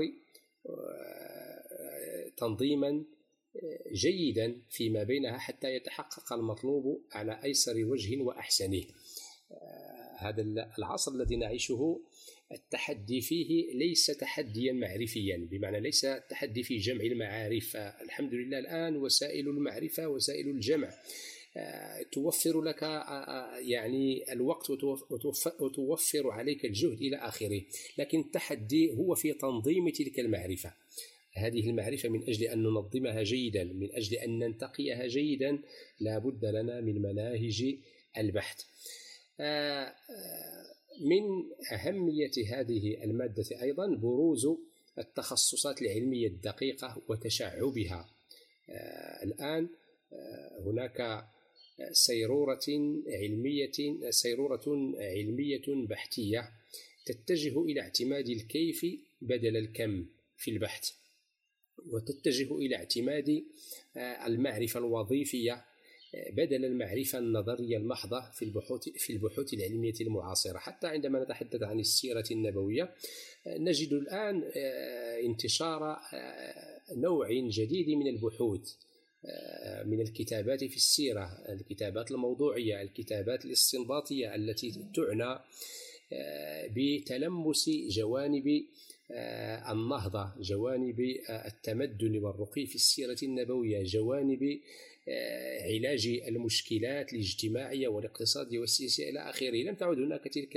تنظيما جيدا فيما بينها حتى يتحقق المطلوب على أيسر وجه وأحسنه. هذا العصر الذي نعيشه التحدي فيه ليس تحديا معرفيا، بمعنى ليس التحدي في جمع المعارف. الحمد لله الآن وسائل المعرفة وسائل الجمع توفر لك يعني الوقت وتوفر عليك الجهد إلى آخره، لكن التحدي هو في تنظيم تلك المعرفة. هذه المعرفة من أجل أن ننظمها جيدا، من أجل أن ننتقيها جيدا، لا بد لنا من مناهج البحث. من أهمية هذه المادة أيضا بروز التخصصات العلمية الدقيقة وتشعبها. الآن هناك سيرورة علمية سيرورة علمية بحثية تتجه إلى اعتماد الكيف بدل الكم في البحث، وتتجه إلى اعتماد المعرفة الوظيفية بدل المعرفة النظرية المحضة في البحوث في البحوث العلمية المعاصرة. حتى عندما نتحدث عن السيرة النبوية نجد الآن انتشار نوع جديد من البحوث، من الكتابات في السيرة، الكتابات الموضوعية، الكتابات الاستنباطية التي تعنى بتلمس جوانب النهضة، جوانب التمدن والرقي في السيرة النبوية، جوانب علاج المشكلات الاجتماعية والاقتصادية والسياسية إلى آخره. لم تعد هناك تلك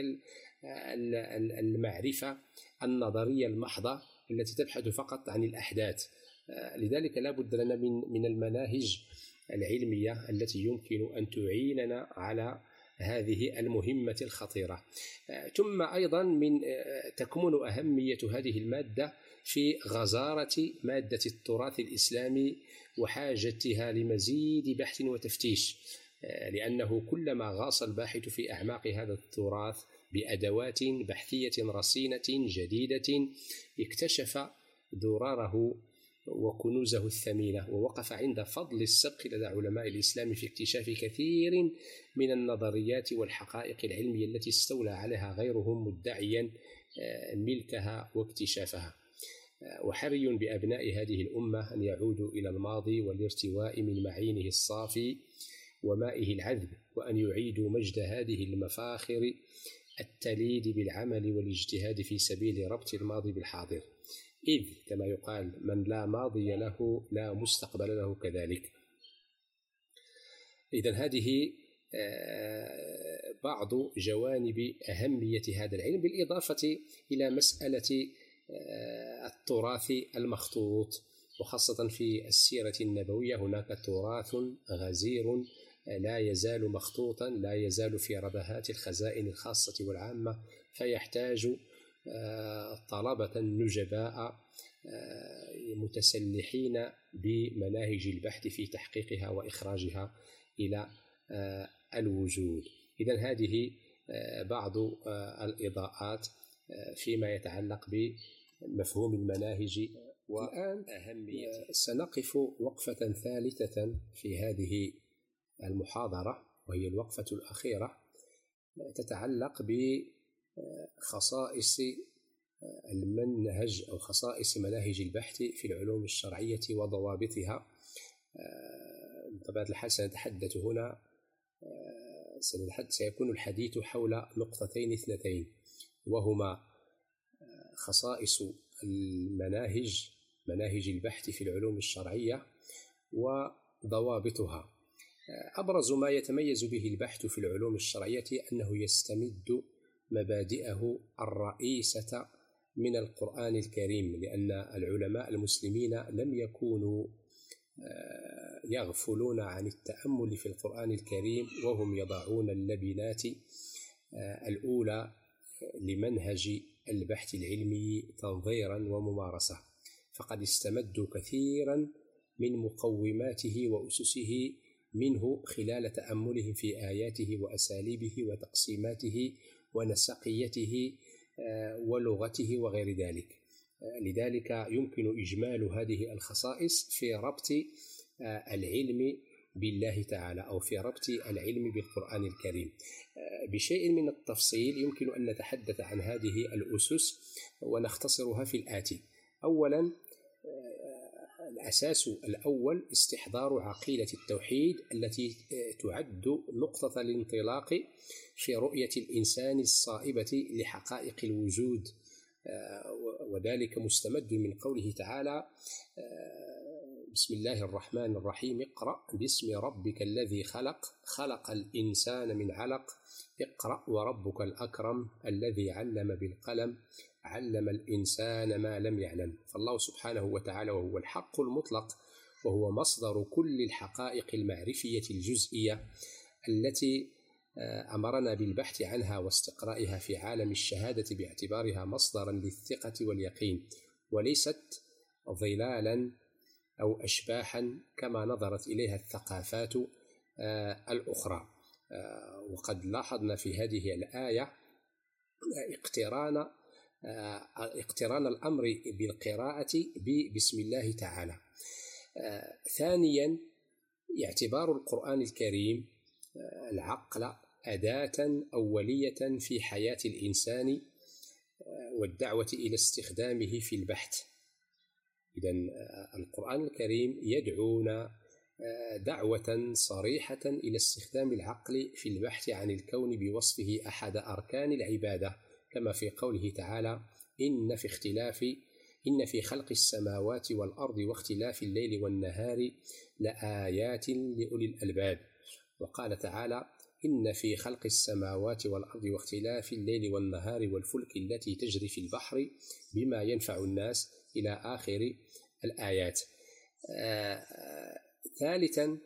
المعرفة النظرية المحضة التي تبحث فقط عن الأحداث. لذلك لا بد لنا من من المناهج العلمية التي يمكن أن تعيننا على هذه المهمة الخطيرة. ثم أيضا من تكمن أهمية هذه المادة في غزارة مادة التراث الإسلامي وحاجتها لمزيد بحث وتفتيش، لأنه كلما غاص الباحث في أعماق هذا التراث بأدوات بحثية رصينة جديدة اكتشف دراره وكنوزه الثمينة، ووقف عند فضل السبق لدى علماء الإسلام في اكتشاف كثير من النظريات والحقائق العلمية التي استولى عليها غيرهم مدعيا ملكها واكتشافها. وحري بأبناء هذه الأمة أن يعودوا إلى الماضي والارتواء من معينه الصافي ومائه العذب، وأن يعيدوا مجد هذه المفاخر التليد بالعمل والاجتهاد في سبيل ربط الماضي بالحاضر، إذ كما يقال من لا ماضي له لا مستقبل له كذلك. إذن هذه بعض جوانب أهمية هذا العلم، بالإضافة إلى مسألة التراث المخطوط، وخاصة في السيرة النبوية هناك تراث غزير لا يزال مخطوطا، لا يزال في ربهات الخزائن الخاصة والعامة، فيحتاج طلبة نجباء متسلحين بمناهج البحث في تحقيقها وإخراجها إلى الوجود. إذن هذه بعض الإضاءات فيما يتعلق بمفهوم المناهج. والآن أهمية سنقف وقفة ثالثة في هذه المحاضرة، وهي الوقفة الأخيرة، تتعلق بخصائص المنهج أو خصائص مناهج البحث في العلوم الشرعية وضوابطها. بطبيعة الحال سنتحدث هنا سيكون الحديث حول نقطتين اثنتين، وهما خصائص المناهج مناهج البحث في العلوم الشرعية وضوابطها. أبرز ما يتميز به البحث في العلوم الشرعية أنه يستمد مبادئه الرئيسة من القرآن الكريم، لأن العلماء المسلمين لم يكونوا يغفلون عن التأمل في القرآن الكريم وهم يضعون اللبنات الأولى لمنهج البحث العلمي تنظيرا وممارسة، فقد استمدوا كثيرا من مقوماته وأسسه منه خلال تأملهم في آياته وأساليبه وتقسيماته ونسقيته ولغته وغير ذلك. لذلك يمكن إجمال هذه الخصائص في ربط العلم بالله تعالى أو في ربط العلم بالقرآن الكريم. بشيء من التفصيل يمكن أن نتحدث عن هذه الأسس ونختصرها في الآتي. أولا، الأساس الأول استحضار عقيدة التوحيد التي تعد نقطة الانطلاق في رؤية الإنسان الصائبة لحقائق الوجود، وذلك مستمد من قوله تعالى: بسم الله الرحمن الرحيم، اقرأ باسم ربك الذي خلق خلق الإنسان من علق اقرأ وربك الأكرم الذي علم بالقلم علم الإنسان ما لم يعلم. فالله سبحانه وتعالى وهو الحق المطلق، وهو مصدر كل الحقائق المعرفية الجزئية التي أمرنا بالبحث عنها واستقرائها في عالم الشهادة باعتبارها مصدرا للثقة واليقين، وليست ظلالا أو أشباحا كما نظرت إليها الثقافات الأخرى. وقد لاحظنا في هذه الآية اقتران اقتران الأمر بالقراءة بسم الله تعالى. ثانيا، اعتبار القرآن الكريم العقل أداة أولية في حياة الإنسان والدعوة إلى استخدامه في البحث. إذن القرآن الكريم يدعونا دعوة صريحة إلى استخدام العقل في البحث عن الكون بوصفه أحد أركان العبادة، كما في قوله تعالى: إن في اختلاف إن في خلق السماوات والأرض واختلاف الليل والنهار لآيات لأولي الألباب. وقال تعالى: إن في خلق السماوات والأرض واختلاف الليل والنهار والفلك التي تجري في البحر بما ينفع الناس إلى آخر الآيات. آه ثالثا،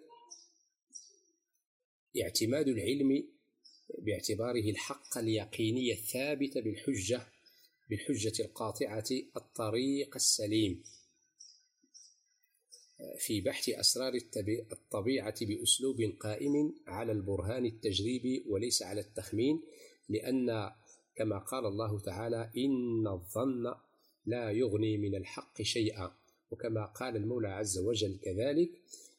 اعتماد العلم باعتباره الحق اليقيني الثابت بالحجة بالحجة القاطعة الطريق السليم في بحث أسرار الطبيعة بأسلوب قائم على البرهان التجريبي وليس على التخمين، لأن كما قال الله تعالى: إن الظن لا يغني من الحق شيئا، وكما قال المولى عز وجل كذلك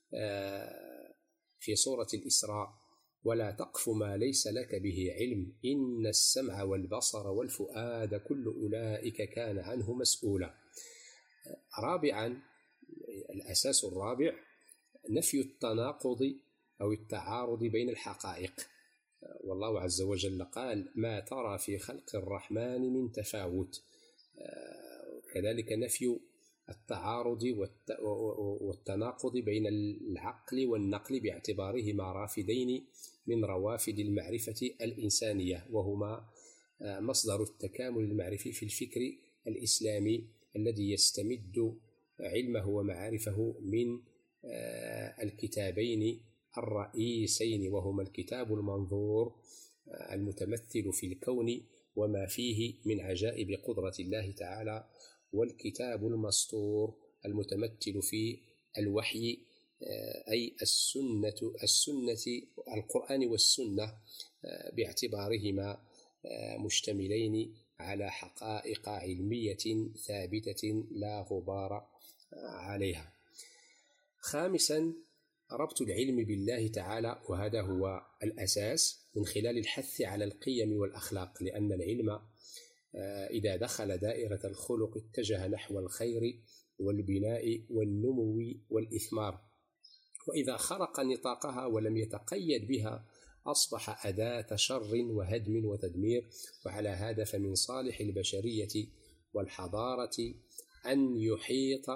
في سورة الإسراء: ولا تقف ما ليس لك به علم إن السمع والبصر والفؤاد كل أولئك كان عنه مسؤولا. رابعا، الأساس الرابع نفي التناقض أو التعارض بين الحقائق، والله عز وجل قال: ما ترى في خلق الرحمن من تفاوت. كذلك نفي التعارض والتناقض بين العقل والنقل باعتبارهما رافدين من روافد المعرفة الإنسانية، وهما مصدر التكامل المعرفي في الفكر الإسلامي الذي يستمد علمه ومعارفه من الكتابين الرئيسين، وهما الكتاب المنظور المتمثل في الكون وما فيه من عجائب قدرة الله تعالى، والكتاب المسطور المتمثل في الوحي أي السنة السنة القرآن والسنة باعتبارهما مشتملين على حقائق علمية ثابتة لا غبار عليها. خامسا، ربط العلم بالله تعالى، وهذا هو الأساس، من خلال الحث على القيم والأخلاق، لأن العلم إذا دخل دائرة الخلق اتجه نحو الخير والبناء والنمو والإثمار، وإذا خرق نطاقها ولم يتقيد بها أصبح أداة شر وهدم وتدمير. وعلى هذا فمن صالح البشرية والحضارة أن يحيط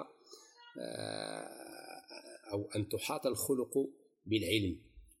أو أن تحاط الخلق بالعلم.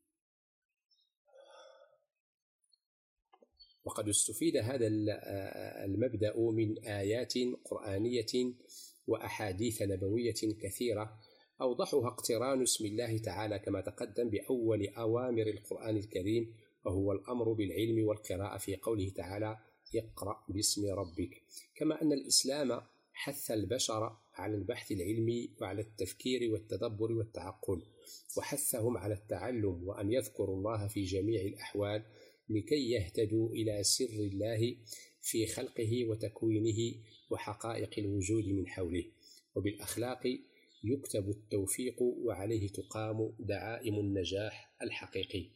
وقد استفيد هذا المبدأ من آيات قرآنية وأحاديث نبوية كثيرة، أوضحها اقتران اسم الله تعالى كما تقدم بأول أوامر القرآن الكريم، وهو الأمر بالعلم والقراءة في قوله تعالى: اقرأ باسم ربك. كما أن الإسلام حث البشر على البحث العلمي وعلى التفكير والتدبر والتعقل، وحثهم على التعلم وأن يذكروا الله في جميع الأحوال لكي يهتدوا إلى سر الله في خلقه وتكوينه وحقائق الوجود من حوله. وبالأخلاق يكتب التوفيق وعليه تقام دعائم النجاح الحقيقي،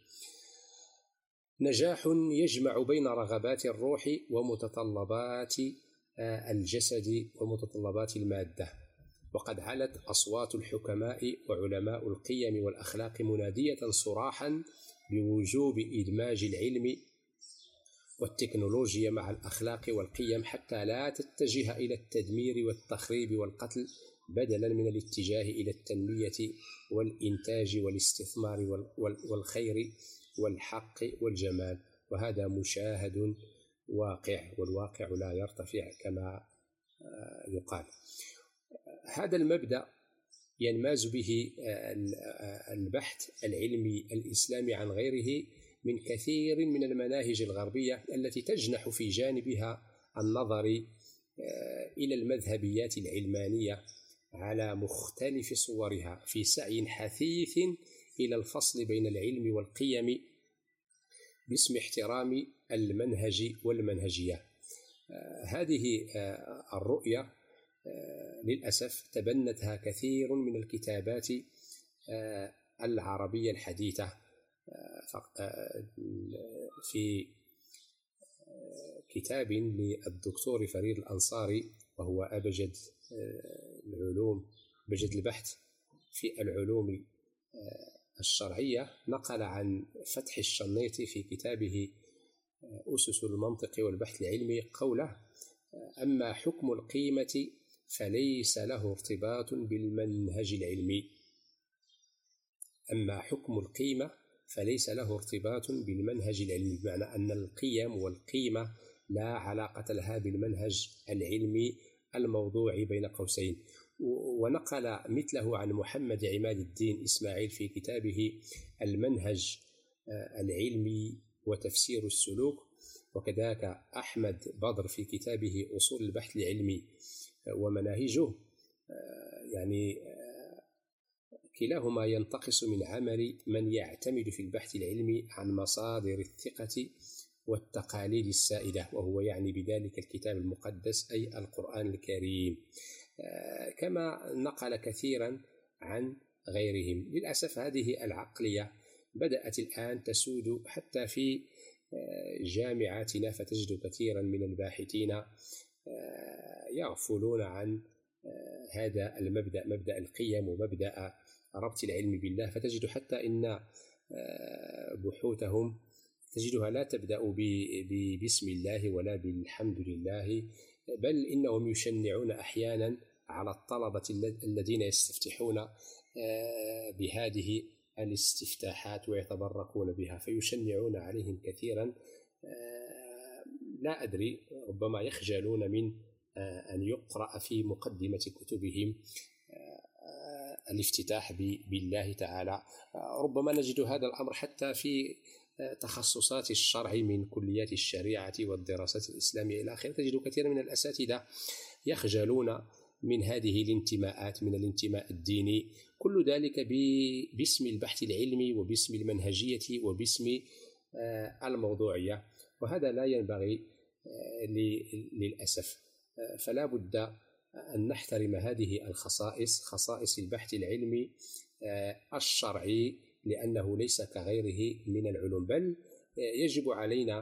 نجاح يجمع بين رغبات الروح ومتطلبات الجسد ومتطلبات المادة. وقد علت أصوات الحكماء وعلماء القيم والأخلاق منادية صراحا بوجوب إدماج العلم والتكنولوجيا مع الأخلاق والقيم حتى لا تتجه إلى التدمير والتخريب والقتل، بدلا من الاتجاه إلى التنمية والإنتاج والاستثمار والخير والحق والجمال. وهذا مشاهد واقع، والواقع لا يرتفع كما يقال. هذا المبدأ ينماز به البحث العلمي الإسلامي عن غيره من كثير من المناهج الغربية التي تجنح في جانبها النظر إلى المذهبيات العلمانية على مختلف صورها في سعي حثيث إلى الفصل بين العلم والقيم باسم احترام المنهج والمنهجية. هذه الرؤية للأسف تبنتها كثير من الكتابات العربية الحديثة. في كتاب للدكتور فريد الأنصاري، وهو أبجد العلوم بجد البحث في العلوم الشرعية، نقل عن فتح الشنيطي في كتابه أسس المنطق والبحث العلمي قوله: أما حكم القيمة فليس له ارتباط بالمنهج العلمي أما حكم القيمة فليس له ارتباط بالمنهج العلمي، بمعنى أن القيم والقيمة لا علاقة لها بالمنهج العلمي الموضوعي بين قوسين. ونقل مثله عن محمد عماد الدين إسماعيل في كتابه المنهج العلمي وتفسير السلوك، وكذلك أحمد بدر في كتابه أصول البحث العلمي ومناهجه. يعني كلاهما ينتقص من عمل من يعتمد في البحث العلمي عن مصادر الثقة والتقاليد السائدة، وهو يعني بذلك الكتاب المقدس أي القرآن الكريم، كما نقل كثيرا عن غيرهم. للأسف هذه العقلية بدأت الآن تسود حتى في جامعاتنا، فتجد كثيرا من الباحثين يغفلون عن هذا المبدأ، مبدأ القيم ومبدأ ربط العلم بالله. فتجد حتى إن بحوثهم تجدها لا تبدأ بسم الله ولا بالحمد لله، بل إنهم يشنعون أحيانا على الطلبة الذين يستفتحون بهذه الاستفتاحات ويتبركون بها، فيشنعون عليهم كثيرا. لا أدري، ربما يخجلون من أن يقرأ في مقدمة كتبهم الافتتاح بالله تعالى. ربما نجد هذا الأمر حتى في تخصصات الشرع من كليات الشريعة والدراسات الإسلامية إلى آخره، تجد كثير من الأساتذة يخجلون من هذه الانتماءات، من الانتماء الديني، كل ذلك باسم البحث العلمي وباسم المنهجية وباسم الموضوعية، وهذا لا ينبغي للأسف. فلا بد أن نحترم هذه الخصائص، خصائص البحث العلمي الشرعي، لأنه ليس كغيره من العلوم، بل يجب علينا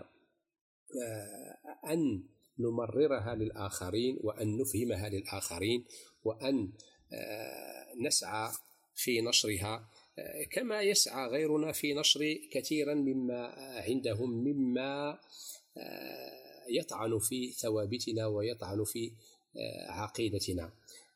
أن نمررها للآخرين وأن نفهمها للآخرين وأن نسعى في نشرها كما يسعى غيرنا في نشر كثيرا مما عندهم مما يطعن في ثوابتنا ويطعن في عقيدتنا.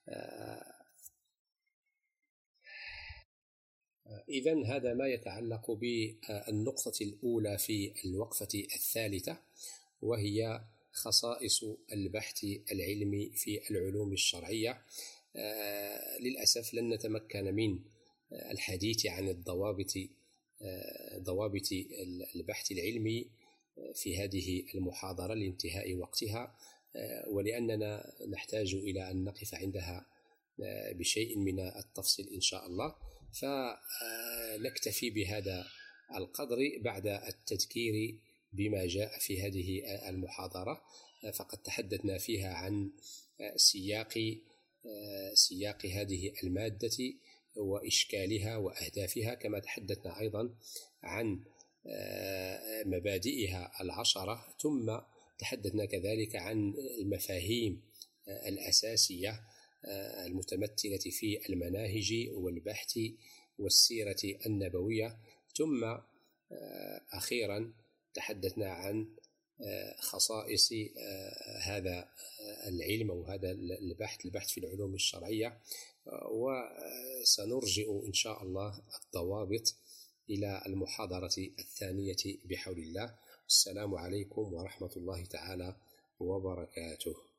إذن هذا ما يتعلق بالنقطة الأولى في الوقفة الثالثة، وهي خصائص البحث العلمي في العلوم الشرعية. للأسف لن نتمكن من الحديث عن الضوابط ضوابط البحث العلمي في هذه المحاضرة لانتهاء وقتها، ولأننا نحتاج إلى أن نقف عندها بشيء من التفصيل إن شاء الله، فنكتفي بهذا القدر بعد التذكير بما جاء في هذه المحاضرة. فقد تحدثنا فيها عن سياق سياق هذه المادة وإشكالها وأهدافها، كما تحدثنا أيضا عن مبادئها العشرة، ثم تحدثنا كذلك عن المفاهيم الأساسية المتمثلة في المناهج والبحث والسيرة النبوية، ثم أخيرا تحدثنا عن خصائص هذا العلم أو هذا البحث البحث في العلوم الشرعية، وسنرجع إن شاء الله الضوابط إلى المحاضرة الثانية بحول الله. السلام عليكم ورحمة الله تعالى وبركاته.